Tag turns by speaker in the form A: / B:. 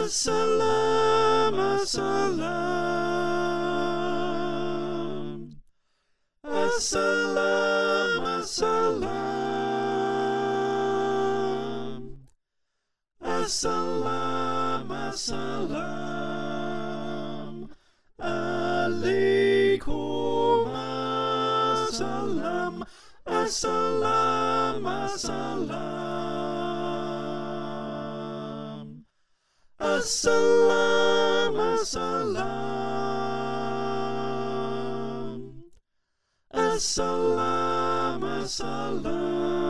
A: Assalam, assalam. Assalam, assalam. Assalam, assalam. Alaikum assalam. Assalam, assalam. Assalam, assalam. Assalam, assalam.